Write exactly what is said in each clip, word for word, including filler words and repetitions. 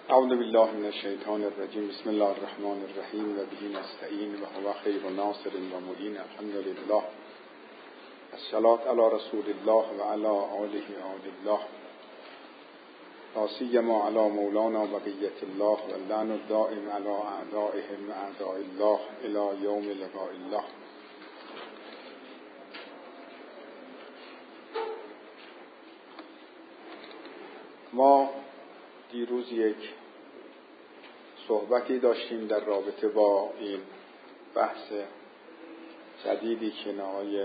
اعوذ بالله من الشیطان الرجیم. بسم الله الرحمن الرحیم و به نستعین و هو خیر ناصر و معین. الحمد لله. الصلاة علی رسول الله و علی آله آل الله، لا سیما علی مولانا بقیة الله و اللعن الدائم علی اعدائهم اعداء الله الی یوم لقاء الله. ما دیروز یک صحبتی داشتیم در رابطه با این بحث جدیدی که آقای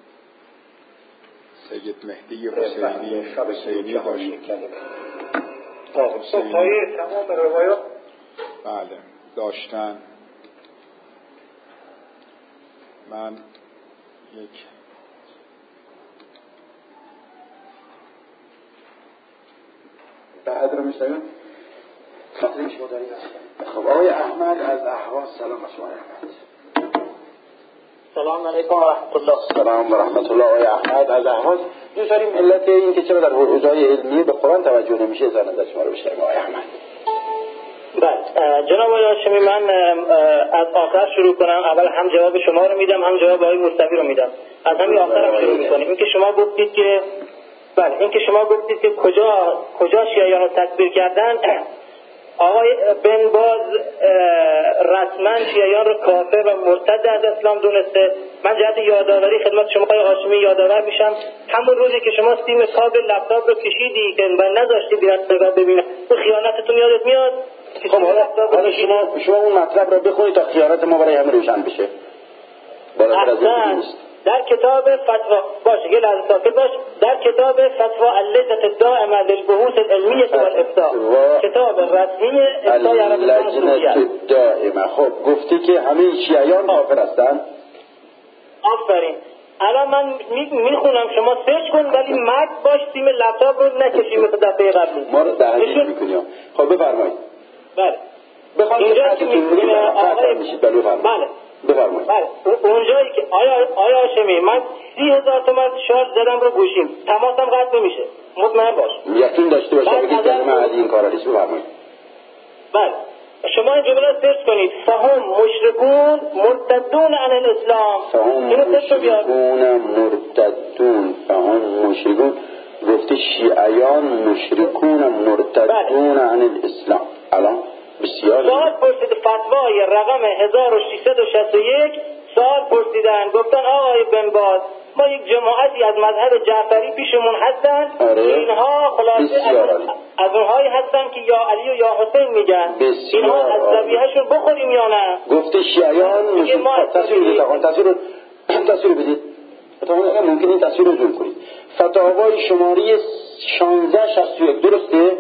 سید مهدی حسینی حسینی داشتیم. حسینی تمام روایات بله داشتن. من یک بعد رو میشنیم. خب آقای احمد از اهواز، سلام شما احمد. سلام علیکم و رحمت الله. سلام و رحمت الله. آقای احمد از اهواز. دوست داریم علت این که چرا در حوزه‌های علمی به قرآن توجه نمیشه اظهار نظر شما رو بشنویم آقای احمد. بله جناب آقای هاشمی، من از آخر شروع کنم. اول هم جواب شما رو میدم هم جواب آقای مصطفی رو میدم. از همین آخرم شروع میکنیم. این که شما گفتید که بله این که شما گفتید که کجا کجا شیعیان رو تکفیر کردن، آقای بن باز رسما شیعیان رو کافر و مرتد از اسلام دونسته. من جهت یادآوری خدمت شما آقای هاشمی یادآور میشم، همون روزی که شما سیم کابل لپتاپ رو کشیدی که من نذاشتی بیان نگاه ببینم، تو خیانتتون یادت میاد؟ خب حالا شما شما اون مطلب رو بخونید تا خیانت ما برای همه روشن بشه. بالاتر از این نیست. در کتاب فتوا باشه یه لحظه ساکت باش. در کتاب فتوا اللجنه الدائمه للبحوث العلمیه والافتاء، کتاب رسمی افتای عربستان سعودیه الدائمه. خب گفتی که همه شیعیان کافر هستن. آفرین. الان من میخونم شما سرچ کن، ولی مرد باش سیم لپتاپ رو نکشی مثل دفعه قبلی. ما رو دهنی میکنیم. خب بفرمایید. بله. بخواید که میگه آقای میشید. بله بفرمایید. بله. بفرمایید. بله اونجایی که آیا آیا هاشمی من سی هزار تومان شارژ زدم رو گوشیم، تماسم قطع نمیشه، مطمئن باش. یقین داشته باشه که کلمه از این کارا نیست. بفرمایید. بله شما این جمله رو سرچ کنید. فهم مشرکون مرتدون عن الاسلام. فهم مشرکون مرتدون. فهم مشرکون گفته شیعیان مشرکون مرتدون عن الاسلام. الان بسیار سوال پرسید، فتوای رقم هزار و ششصد و شصت و یک سوال پرسیدن، گفتن آقای بن باز ما یک جماعتی از مذهب جعفری پیشمون هستن. آره. اینها خلاصه از, از اونهایی هستن که یا علی و یا حسین میگن. بسیار اینها از ذبیحه‌شون بخوریم یا نه؟ گفته شیعیان مشرکون. تصویر بدید آقا، تصویر تصویر بدید. اگر ممکن این تصویر رو زوم کنید. فتاوای شماره شانزده شصت و یک درسته؟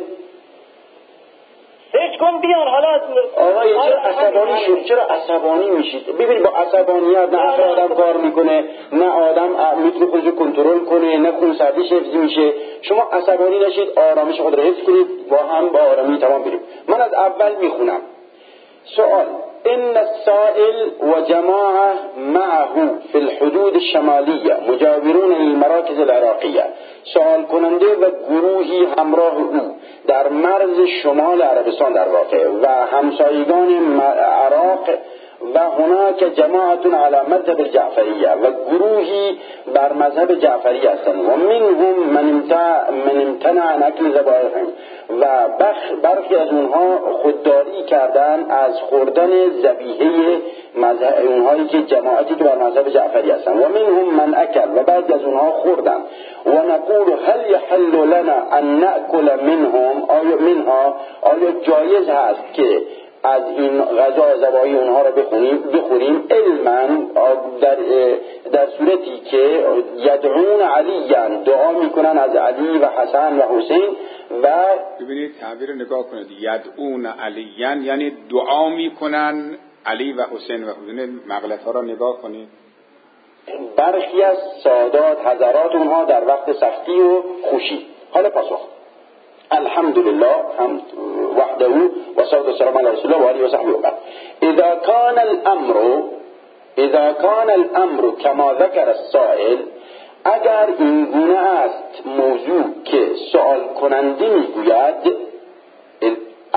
سرچ کن بیان. حالا آقا چرا عصبانی شد؟ چرا عصبانی میشید؟ ببین با عصبانیت نه عقل آدم کار میکنه، نه آدم میتونه خودشو کنترل کنه، نه خونسردیش حفظ میشه. شما عصبانی نشید، آرامش خود رو حفظ کنید، با هم با آرامی تمام بریم. من از اول میخونم. سوال: ان السائل وجماعه معه في الحدود الشماليه مجاورون للمراكز العراقيه. سوال کننده و گروهی همراه او در مرز شمال عربستان در واقع و همسایگان عراق و هناك جماعت على مذهب الجعفریه و گروهی بر مذهب جعفری هستند و منهم من امتنع من امتنع عن اکل ذبائحهم و برخی از اونها خودداری کردن از خوردن ذبیحه مذهب اونهایی که جماعتی که بر مذهب جعفری هستند و منهم من اکل و بعضی از اونها خوردن و نقول هل يحل لنا ان ناكل منهم آیا منها آیا جایز هست که از این غذا ذبایح اونها رو بخوریم بخوریم علما در در صورتی که یدعون علی دعا میکنن از علی و حسن و حسین. و ببینید تعبیر رو نگاه کنید، یدعون علی یعنی دعا میکنن علی و حسین و حسین. مغلطه ها رو نگاه کنید. برخی از سادات حضرات اونها در وقت سختی و خوشی. حالا پاسخ: الحمدلله حمد وحده و صلوات و سلام علی رسول الله و آله و صحبه و بعد. اذا كان الامر اذا كان الامر كما ذكر السائل، اگر این گونه است موضوع که سوال کننده میگوید،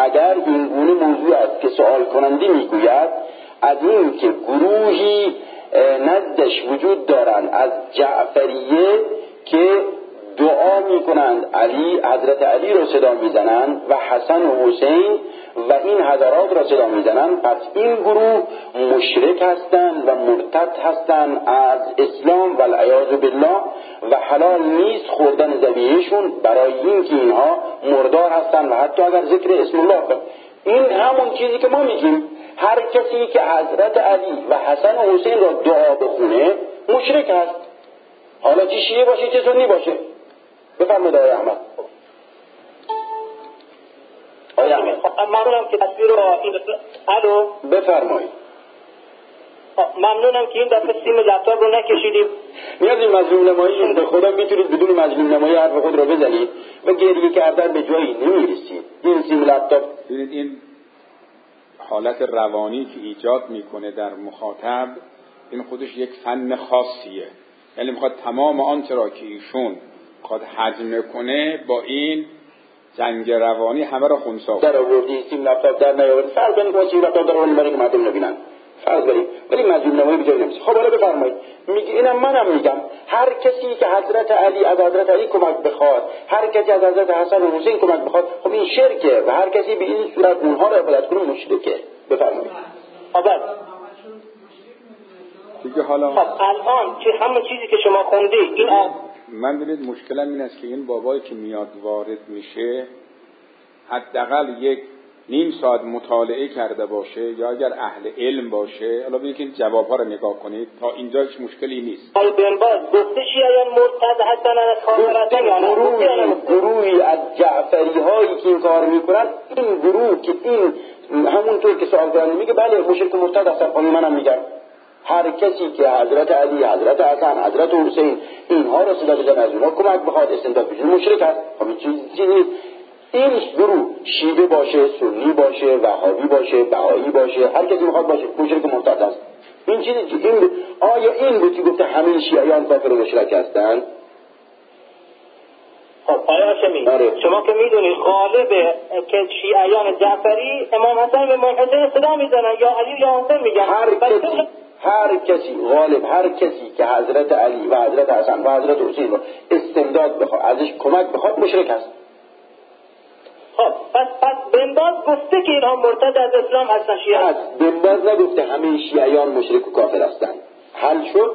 اگر این گونه موضوع است که سوال کننده میگوید از این که گروهی نزدش وجود دارند از جعفریه که دعا میکنند علی، حضرت علی را صدا میزنند و حسن و حسین و این حضرات را صدا میزنند، پس این گروه مشرک هستند و مرتد هستند از اسلام و العیاذ بالله و حلال نیست خوردن ذبیحه‌شون برای اینکه اینها مردار هستند و حتی اگر ذکر اسم الله کنند. این همون چیزی که ما میگیم، هر کسی که حضرت علی و حسن و حسین را دعا بخونه مشرک هست، حالا چه شیعه باشه چه سنی باشه. بفرمایید آقای احمد. آقای احمد ممنونم که تصویر رو این الو بفرمایید. ممنونم که این دفعه سیم لپتاپ رو نکشیدیم. نیاز این مظلوم نمایی به خدا میتونید بدون مظلوم نمایی حرف خود را بزنید و گریه کردن به جایی نمیرسید. این سیم لپتاپ ببینید این حالت روانی که ایجاد میکنه در مخاطب، این خودش یک فن خاصیه. یعنی میخواد تمام آنچه را که ایشون میخواد هضم کنه با این جنگ روانی همه را خنثی کنه. در آوردی سیم لپتاپ در نیاورد، فرض کنید که سیم لپتاپ در آوردی برای که مردم نبینن، فرض کنید، ولی مظلوم نمایی به جای نمیشه. خب حالا بفرمایید. میگه اینم منم میگم، هر کسی که حضرت علی از حضرت علی کمک بخواد، هر کسی از حضرت حسن و حسین کمک بخواد، خب این شرکه و هر کسی به این صورت اونها را عبادت کنه مشرکه. بفرمایید. آباد دیگه حالا خب الان که همون چیزی که شما خوندی این آ... من ببینید مشکلم این است که این بابایی که میاد وارد میشه حداقل یک نیم ساعت مطالعه کرده باشه یا اگر اهل علم باشه. حالا ببینید که جوابها رو نگاه کنید، تا اینجا هیچ مشکلی نیست. آی بنباز گفته شیعیان مرتد هستن از خاطراتن یا نه؟ گروهی گروهی از جعفری هایی که این کار میکنن، این گروه که این همونطور که سوال کننده میگه بله مشرک مرتد هستن، خب منم میگم هر کسی که حضرت علی، حضرت حسن، حضرت حسین اینها را صدا بزنه از اونها کمک بخواد استمداد بشه مشرک هست. خب چیزی نیست. این گروه شیعه باشه، سنی باشه، وهابی باشه، بهایی باشه، هر کسی میخواد باشه مشرک مرتد است. این چیزی این آیا این بود که گفته همه شیعیان کافر و مشرک هستند؟ خب آقای هاشمی آره. شما که میدونید غالب که شیعیان جعفری امام حسن و امام حسین صدا میزنن یا علی یا حسین میگن. هر کسی هر کسی غالب هر کسی که حضرت علی و حضرت حسن و حضرت حسین رو استمداد بخواد، ازش کمک بخواد مشرک است. خب پس پس بنباز گفته که اینها مرتد از اسلام هستن شیعه از بنباز نگفته همه شیعیان مشرک و کافر هستند. حل شد.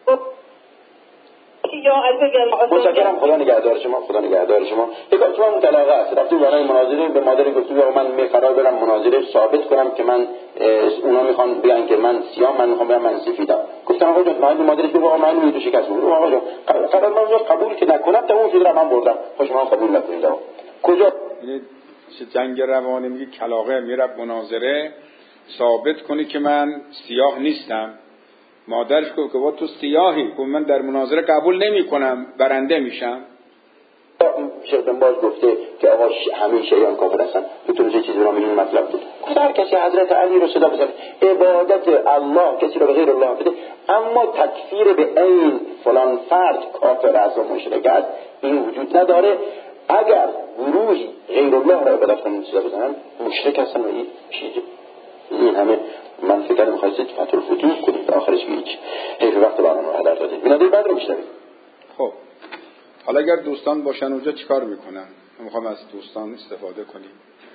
یا علی متشکرم. خدا نگهدار شما. خدا نگهدار شما. بگم شما مطلقه است. رفتی برای مناظره به مادر گفتم من می قرار برم مناظره ثابت کنم که من اونا میخوان بگن که من سیاه، من میخوام بگم من سفیدم. گفتم آقا جان من مادرش بگم آقا من میدونم شکست بود. آقا جان قرار من قبول که نکنم تا اون شده من بردم. خب شما قبول نکنید. کجا این جنگ روانی میگه کلاغه میره مناظره ثابت کنی که من سیاه نیستم. مادرش گفت که با تو سیاهی، گفت من در مناظره قبول نمی کنم، برنده میشم. شیخ بن باز گفته که آقا همه شیعیان کافر هستن. میتونه چه چیزی رو این مطلب بود. هر کسی حضرت علی رو صدا بزنه، عبادت الله کسی رو به غیر الله بده، اما تکفیر به عین فلان فرد کافر است و مشرک است این وجود نداره. اگر گروهی غیر الله را عبادت کنن صدا بزنن مشرک هستن و این چیزی این همه من فکر کنم می‌خواید فتح الفتوح کنید آخرش هیچ حیف وقت برنامه هدر دادید. بنابراین بعد رو میشنوید. خب حالا اگر دوستان باشن اونجا چیکار میکنن؟ من میخوام از دوستان استفاده کنیم.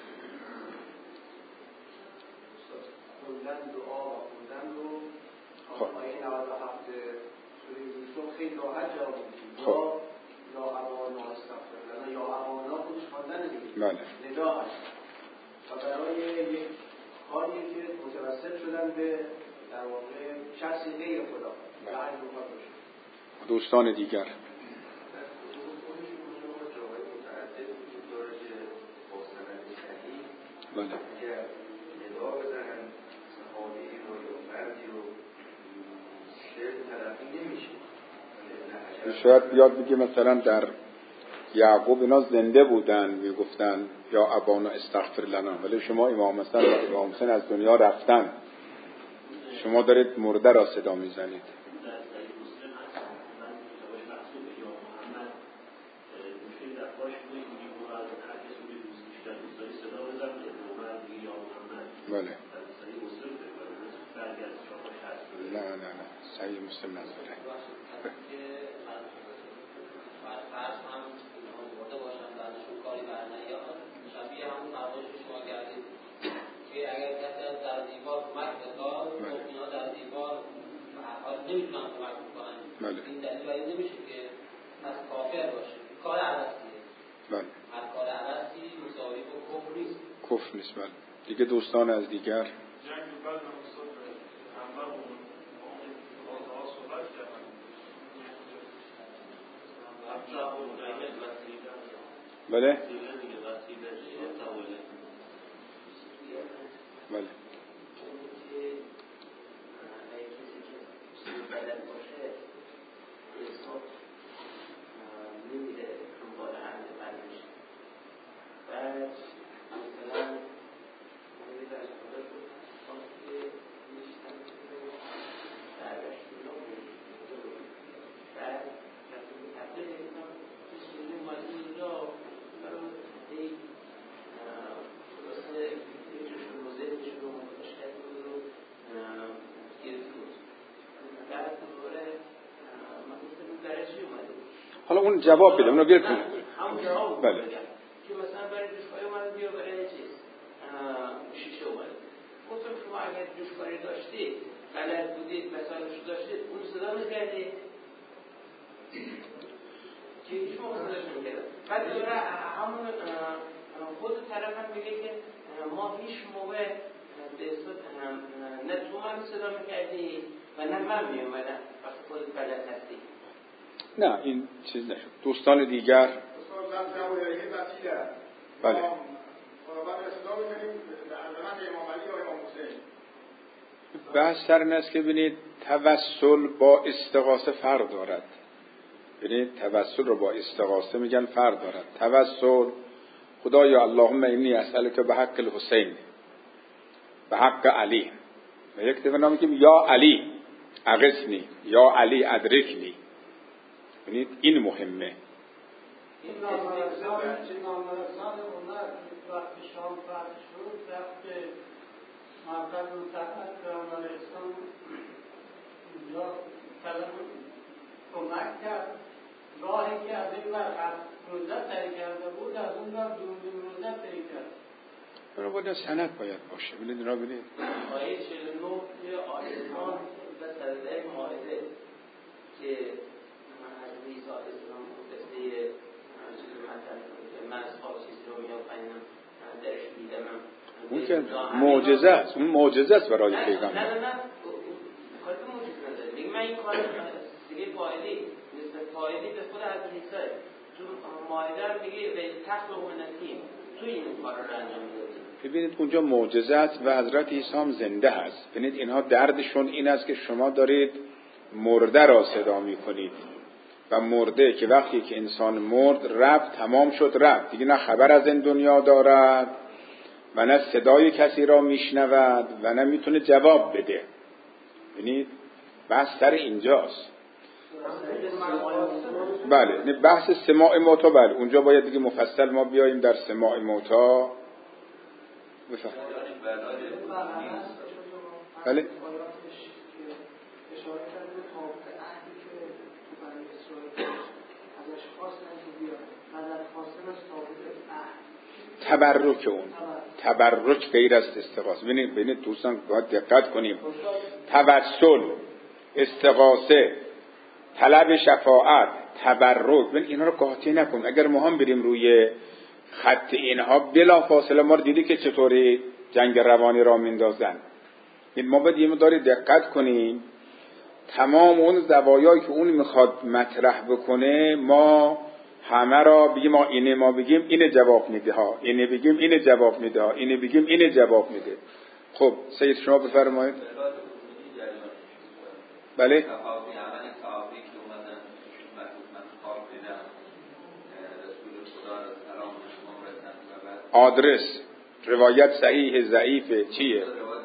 خب خب یا اوانا خودش خواندن دیگه بله ندا هست و برای یک کاری که متوسل شدن به در واقع شخصی غیر خدا و عجب بخواد باشه. دوستان دیگر بله اگر ندا بزنن صحابی رو یا فردی رو شعر تلقی نمیشه. شاید بیاد بگه مثلا در یعقوب اینا زنده بودن میگفتن یا ابانا استغفر لنا، ولی شما امام حسن و امام حسین از دنیا رفتن، شما دارید مرده را صدا میزنید. بله. نه نه نه صحیح مسلم نداره. فرض هم برده باشن بعدشون کاری برنیاد شبیه همون فرمایش که شما کردید که اگر کسی از در دیوار کمک بخواد خب اینا در دیوار به هر حال نمیتونن کمک بکنن. این دلیل باید نمیشه که از کافر باشه. کار عوضیه. بله. هر کار عوضی مساوی با کفر نیست. کفر نیست. بله. دیگه دوستان از دیگر جنگ بعد هم استاد همراه اون ها صحبت کردن. بله بله حالا اون جواب بده اونو بیار کنه همون جواب بله که مثلا برای دوشکاری اومد بیا برای چیز شیشه اومد گفتم شما اگر دوشکاری داشتید بلد بودید مثالشو داشتید اون صدا میکردید که شما صداش میکردید بعد دوره همون خود طرف هم میگه که ما هیچ موقع به صورت نه تو من صدا میکردی و نه من میومدم وقتی خودت بلد هستی. نه این چیز نشد. دوستان دیگر بله بحث سر این است که ببینید توسل با استغاثه فرق دارد. ببینید توسل رو با استغاثه میگن فرق دارد. توسل خدایا اللهم انی اسألک به حق الحسین به حق علی و یک دفعه نام میگیم یا علی اغثنی یا علی ادرکنی. ببینید این مهمه. این نامرسان نامرسان اومد وقتی شام فرد شد رفت به مرکز متحد پیامبر اسلام اونجا طلب کمک کرد. راهی که از این ور هفت روزه طی کرده بود از اون ور دو نیم روزه طی کرد. برای باید سند باید باشه. ببینید اینا ببینید آیه چهل و نه که آسمان و سجده مائده که حضرت عیسی علیه السلام قصه چیز مطرح کنه من از خواب چیزی رو می‌آفرینم درش می‌دمم اون که معجزه است. اون معجزه است برای پیغمبر. نه نه نه کاری که معجزه نداره. میگه من این کار دیگه فاعلی مثل فاعلی به خود حضرت عیسی تو مائده میگه به تخلق من الطین تو این کار رو انجام می‌دادی. ببینید اونجا معجزه است و حضرت عیسی هم زنده هست. ببینید اینها دردشون این است که شما دارید مرده را صدا می‌کنید و مرده که وقتی که انسان مرد رفت تمام شد رفت دیگه نه خبر از این دنیا دارد و نه صدای کسی را میشنود و نه میتونه جواب بده. ببینید بحث سر اینجاست. بله نه بحث سماع موتا. بله اونجا باید دیگه مفصل ما بیاییم در سماع موتا بفهم. بله تبرک اون تبرک غیر است استغاثه. ببینید ببینید دوستان باید دقت کنیم. توسل، استغاثه، طلب شفاعت، تبرک، ببین اینا رو قاطی نکن. اگر ما هم بریم روی خط اینها بلا فاصله ما رو دیدی که چطوری جنگ روانی را میندازن. این ما باید یه مقدار دقت کنیم. تمام اون زوایایی که اون میخواد مطرح بکنه ما همه را بگیم ما اینه ما بگیم اینه جواب میده ها، اینه بگیم اینه جواب میده ها، اینه بگیم اینه جواب میده. خب سید شما بفرمایید. بله آدرس روایت صحیح ضعیف چیه؟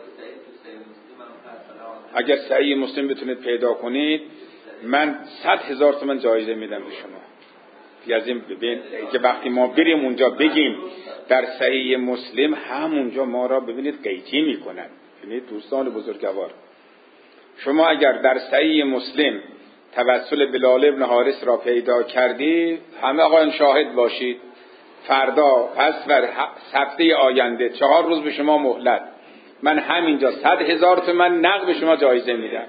اگر صحیح مسلم بتونید پیدا کنید من صد هزار تومن جایزه میدم به شما. از این ببین که وقتی ما بریم اونجا بگیم در صحیح مسلم، همونجا ما را ببینید قیچی میکنن. ببینید دوستان بزرگوار، شما اگر در صحیح مسلم توسل بلال بن حارث را پیدا کردی، همه آقایان شاهد باشید، فردا پس بر هفته آینده چهار روز به شما مهلت، من همینجا صد هزار تومن نقد به شما جایزه میدم.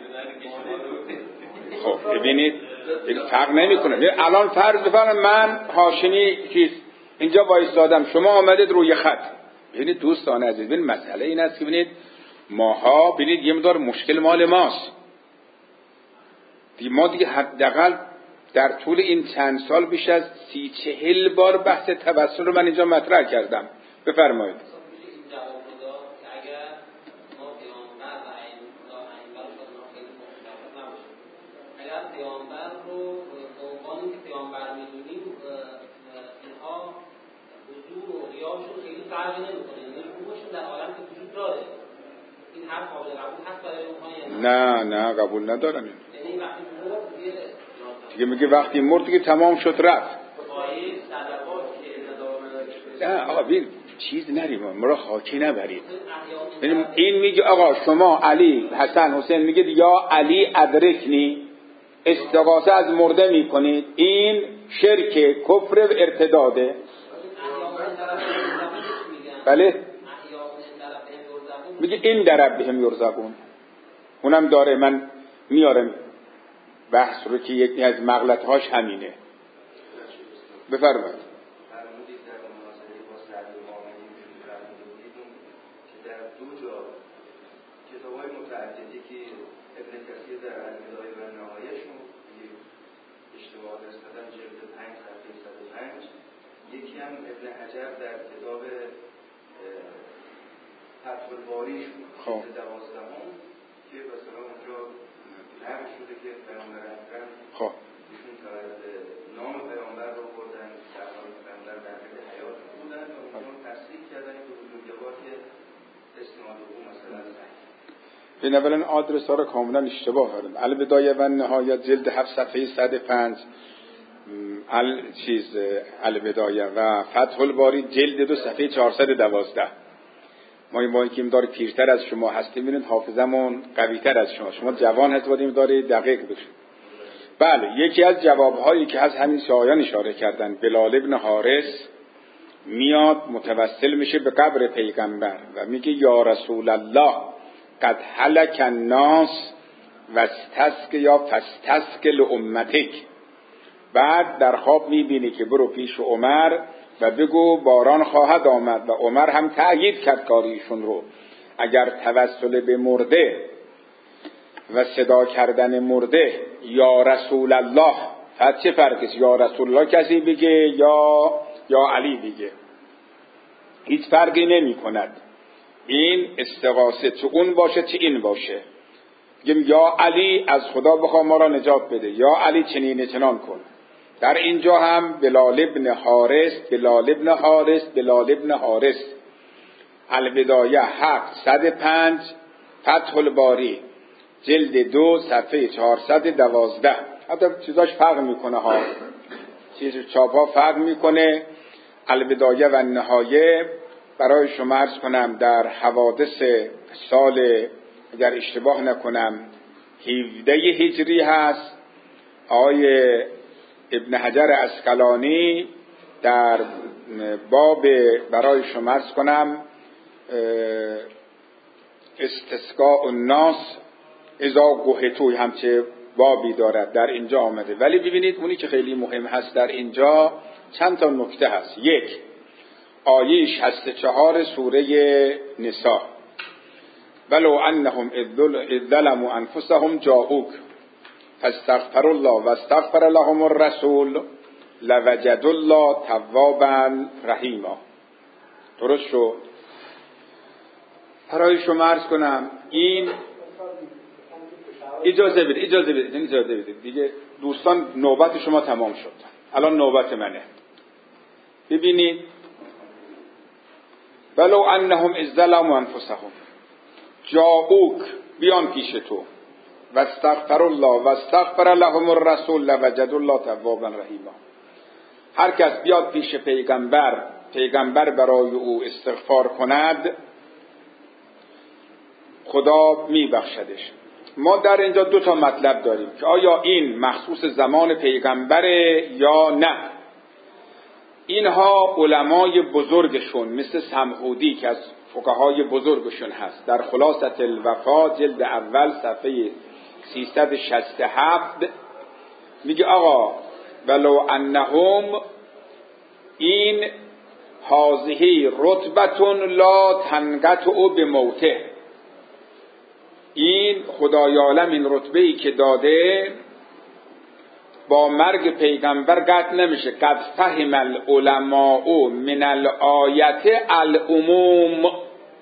خب ببینید فرق نمیکنه. الان فرض بفرمایید من هاشمی چیز اینجا وایسادم، شما آمدید روی خط. ببینید دوستان عزیز، ببین مسئله این است که ببینید ماها ببینید یه مقدار مشکل مال ماست. ما دیگه حداقل در طول این چند سال بیش از سی چهل بار بحث توسل رو من اینجا مطرح کردم. بفرمایید. پیامبر رو به عنوان که پیامبر می‌دونیم اینها حضور و غیابشون خیلی فرقی نمی‌کنه، یعنی روحشون در عالم که وجود داره. این حرف قابل قبول هست برای اونها؟ نه نه قبول ندارن. یعنی وقتی مرد دیگه دیگه میگه وقتی مرد دیگه تمام شد رفت. نه آقا ببین چیز نریم، ما را خاکی نبرید. این میگه آقا شما علی حسن حسین میگه یا علی ادرکنی، استغاثه از مرده میکنید، این شرک کفر و ارتداده. بله میگه این در ربهم یرزقون، اونم داره. من میارم بحث رو که یکی از مغلطهاش همینه. بفرمایید. یکی هم ابن حجر در کتاب فتح الباری شد دوازدهم که مثلا اونجا نقل شده که پیامبر اکرم خب ایشون نام پیامبر رو بردن در حال پیامبر در حال حیات بودن و اونجا تصدیق کردن که بزرگوار که استناد او مثلا صحیح. این اولا آدرس ها رو کاملا اشتباه دارم. البدایه و نهایت جلد هفت صفحه صد و پنج، ال چیز البدایه و فتح الباری جلد دو صفحه چهارصد و دوازده. ما این با اینکه داره پیرتر از شما هستیم، ببینید حافظمون قوی‌تر از شما، شما جوان هست بودیم داره دقیق بشید. بله یکی از جوابهایی که از همین شایان اشاره کردن، بلال ابن حارث میاد متوسل میشه به قبر پیغمبر و میگه یا رسول الله قد هلک الناس واستسق یا فاستسق لامتک. بعد در خواب میبینی که برو پیش عمر و بگو باران خواهد آمد، و عمر هم تأیید کرد کاریشون رو. اگر توسل به مرده و صدا کردن مرده یا رسول الله، فقط چه فرقیست؟ یا رسول الله کسی بگه یا یا علی بگه، هیچ فرقی نمی کند. این استغاثه چه اون باشه چه این باشه. بگیم یا علی از خدا بخوا ما را نجات بده، یا علی چنین چنان کن. در اینجا هم بلال ابن حارث بلال ابن حارث بلال ابن حارث البدایه هفت صد و پنج، فتح الباری جلد دو صفحه چهارصد و دوازده. حتی چیزاش فرق میکنه ها، چیز چاپ ها فرق میکنه. البدایه و نهایه برای شما عرض کنم در حوادث سال اگر اشتباه نکنم هفده هجری هست. آقای ابن حجر عسقلانی در باب برای شما عرض کنم استسقاء الناس اذا گهتو همچه بابی دارد، در اینجا آمده. ولی ببینید اونی که خیلی مهم هست در اینجا چند تا نکته هست. یک، آیه شصت و چهار سوره نساء، ولو انهم اذ ظلموا انفسهم جاءوک فاستغفر الله واستغفر لهم الرسول لوجدوا الله توابا رحیما. درست شد؟ برای شما عرض کنم این اجازه بده اجازه بده اجازه بده دیگه دوستان، نوبت شما تمام شد، الان نوبت منه. ببینید ولو انهم اذ ظلموا انفسهم جاءوک، بیان پیش تو، و استغفر الله و استغفر لهم الرسول لوجدوا الله توابا رحیما. هر کس بیاد پیش پیغمبر، پیغمبر برای او استغفار کند، خدا میبخشدش. ما در اینجا دو تا مطلب داریم که آیا این مخصوص زمان پیغمبره یا نه. اینها علمای بزرگشون مثل سمعودی که از فقهای بزرگشون هست، در خلاصة الوفا جلد اول صفحه سیصد و شصت و هفت میگه آقا ولو انهم این هذه رتبة لا تنقطع بموته، این خدای عالم این رتبه‌ای که داده با مرگ پیغمبر قطع نمیشه. قد فهم العلماء من الآیت العموم،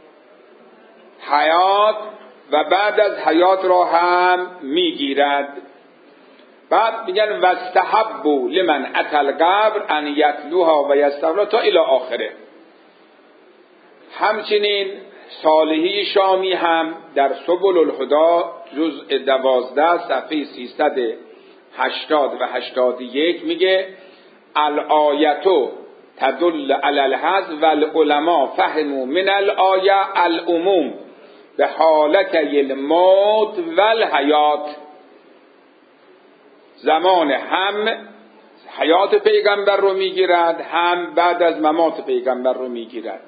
حیات و بعد از حیات را هم میگیرد. بعد میگن واستحبوا لمن اتى القبر ان یتلوها و یستغفر تا الی آخره. همچنین صالحی شامی هم در سبل الهدی جزء دوازده صفحه سیصد و هشتاد و هشتاد و یک میگه الآیتو تدل علی الحظ و العلماء فهموا من الآیه العموم به حالت الموت و الحیات. زمان هم حیات پیغمبر رو میگیرد، هم بعد از ممات پیغمبر رو میگیرد.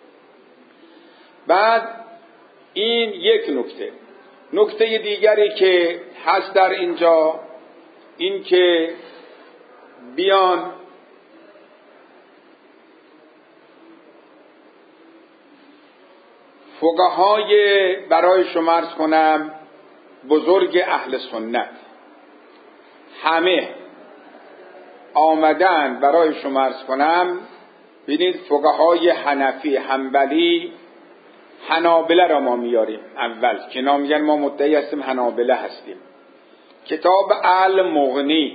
بعد این یک نکته. نکته دیگری که هست در اینجا این که بیان فقهای برای شما عرض کنم بزرگ اهل سنت همه آمدن برای شما عرض کنم. ببینید فقهای حنفی، حنبلی، حنابله را ما میاریم اول که نام میگن ما مدعی هستیم حنابله هستیم. کتاب المغنی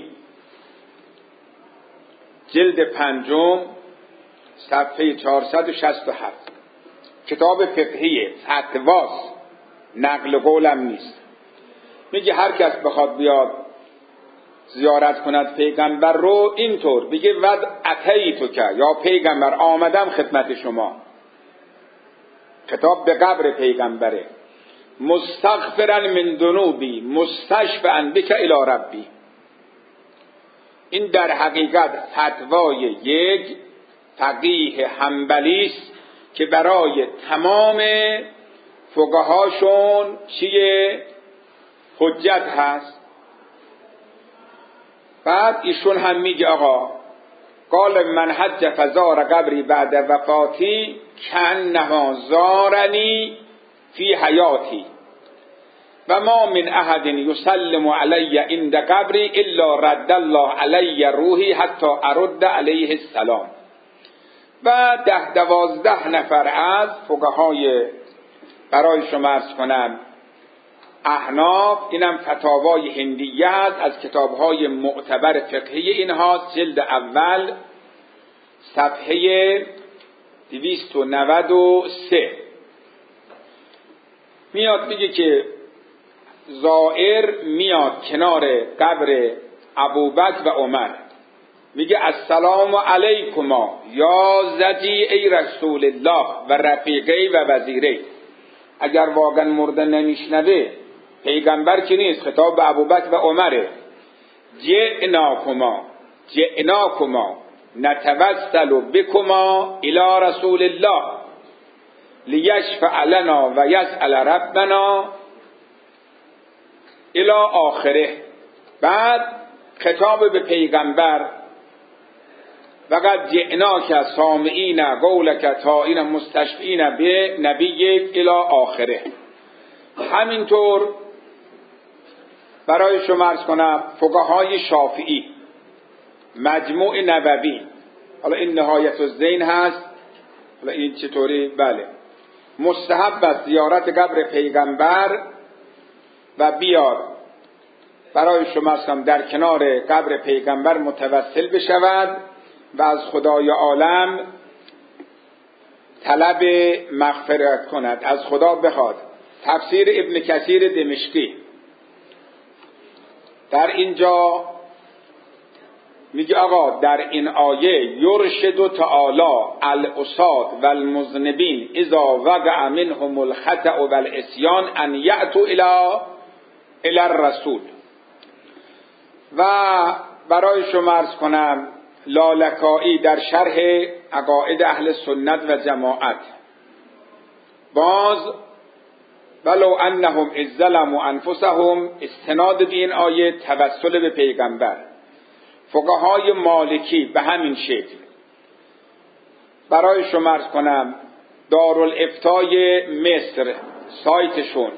جلد پنجم صفحه چهارصد و شصت و هفت، کتاب فقهی فتواست، نقل قولم نیست. میگه هر کس بخواد بیاد زیارت کند پیغمبر رو اینطور بگه ود اتیتو که یا پیغمبر آمدم خدمت شما، خطاب به قبر پیغمبره، مستغفرا من ذنوبی مستشفعا بک الی ربی. این در حقیقت فتوای یک فقیه حنبلی است که برای تمام فقهاشون چیه؟ حجت هست. بعد ایشون هم میگه آقا قال من حج فزار قبری بعد وفاتی کانما زارنی فی حیاتی و ما من احد یسلم علی عند قبری الا رد الله علی روحی حتی ارد علیه السلام. و ده دوازده نفر از فقهای برای شما عرض کنم احناف، اینم فتاوای هندیه است از کتابهای معتبر فقهی اینها، جلد اول صفحه دویست و نود و سه میاد میگه که زائر میاد کنار قبر ابوبکر و عمر میگه السلام علیکما یا زجی ای رسول الله و رفیقی و وزیری. اگر واقعا مرده نمیشنوه پیغمبر که نیست، خطاب به ابوبکر و عمره. جئناکما جئناکما نتوسل بکما الی رسول الله لیشفع لنا و یسأل ربنا الی آخره. بعد خطاب به پیغمبر وقد جئناک سامعین قولک طائعین مستشفعین به نبیک الی آخره. همینطور برای شما عرض کنم فقهای شافعی مجموع نووی، حالا این نهایت الزین هست، حالا این چطوری؟ بله مستحب است زیارت قبر پیغمبر و بیاد برای شما عرض کنم در کنار قبر پیغمبر متوسل بشود و از خدای عالم طلب مغفرت کند، از خدا بخواد. تفسیر ابن کثیر دمشقی در اینجا میگه آقا در این آیه یرشد تعالی العصاة و المذنبین اذا وقع منهم الخطأ و العصیان ان یأتوا الی الی الرسول. و برای شما عرض کنم لالکایی در شرح عقاید اهل سنت و جماعت باز ولو انهم اذ ظلموا انفسهم استناد به این آیه توسل به پیغمبر. فقهای مالکی به همین شکل. برای شما عرض کنم دارالافتای مصر سایتشون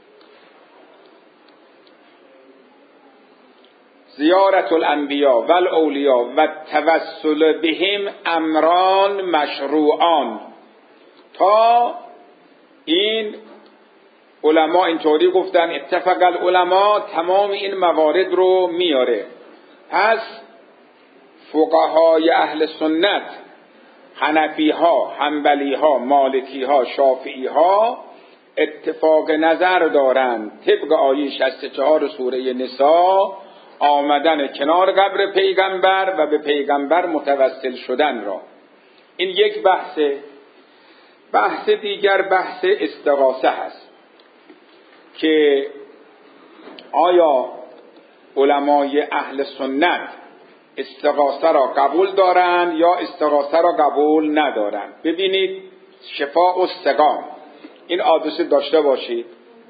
زیارت الانبیا و الاولیا و توسل بهم امران مشروعان. تا این علما اینطوری گفتن، اتفق العلماء تمام این موارد رو میاره. پس فقهای اهل سنت، حنفی ها، حنبلی ها، مالکی ها، شافعی ها اتفاق نظر دارند طبق آیه شصت و چهار سوره نساء آمدن کنار قبر پیغمبر و به پیغمبر متوسل شدن را. این یک بحثه. بحث دیگر بحث استغاثه هست که آیا علمای اهل سنت استغاثه را قبول دارند یا استغاثه را قبول ندارند. ببینید شفاء السقام این آدرس داشته باشید.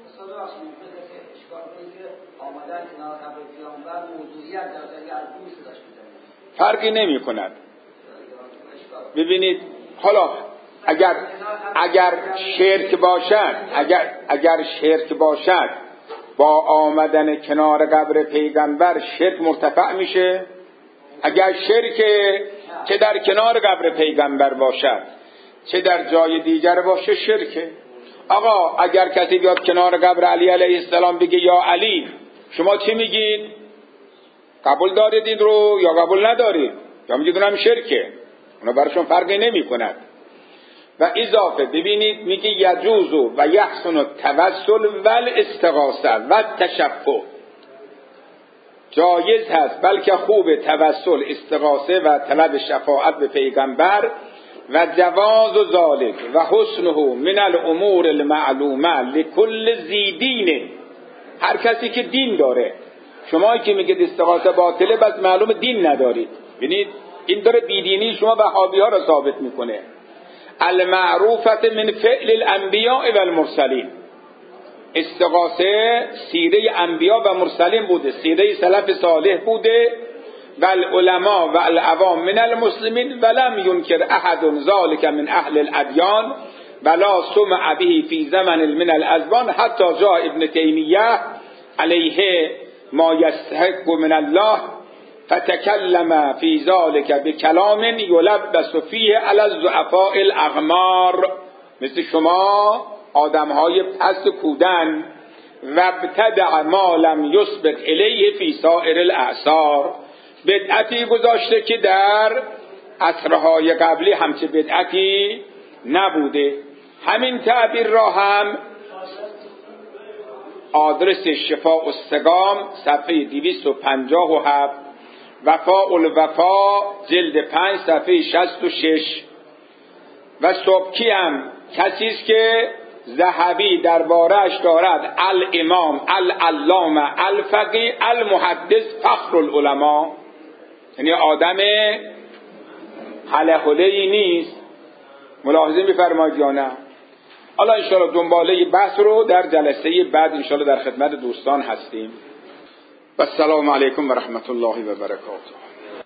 فرقی نمی کند. ببینید حالا اگر اگر شرک باشد اگر اگر شرک باشد با آمدن کنار قبر پیغمبر شرک مرتفع میشه. اگر شرک چه در کنار قبر پیغمبر باشد چه در جای دیگر باشه شرکه. آقا اگر کسی بیاد کنار قبر علی علیه السلام بگه یا علی، شما چی میگید؟ قبول دارید این رو یا قبول ندارید؟ یا میگید اونم شرکه؟ اونا براشون فرقی نمی کند. و اضافه ببینید میگه یجوز و یحسن التوسل و الاستغاثه و التشفع. جایز هست بلکه خوب توسل، استغاثه و طلب شفاعت به پیغمبر و جواز و ذالک و حسنه من الامور المعلومه لکل ذی دین. هر کسی که دین داره. شما که میگید استغاثه باطله بس معلوم دین ندارید. ببینید این داره بیدینی شما وهابی ها را ثابت میکنه. المعروفت من فعل الانبیاء و المرسلین. استغاثه سیره انبیا و مرسلین بوده، سیره سلف صالح بوده. و العلماء و العوام من المسلمین ولم ینکر احد ذلك من اهل الادیان ولا سمع به فی زمن من الازمان حتی جاء ابن تیمیه علیه ما یستحق من الله فتکلم فی ذلك بکلام یلبس فیه علی الضعفاء الاغمار. مثل شما آدمهای پست کودن و ابتدع ما لم یسبق الیه فی سائر الاعصار. بدعتی گذاشته که در عصرهای قبلی همچه بدعتی نبوده. همین تعبیر را هم آدرس شفاء السقام صفحه دویست و پنجاه و هفت، وفاء الوفا جلد پنج صفحه شصت و شش. و سبکی هم کسیست که ذهبی درباره‌اش دارد الامام العلامه الفقیه المحدث فخر العلماء. یعنی آدم هلهله‌ای نیست. ملاحظه می‌فرمایید یا نه؟ حالا انشاءالله دنباله بحث رو در جلسه بعد انشاءالله در خدمت دوستان هستیم. و السلام علیکم و رحمت الله و برکاته.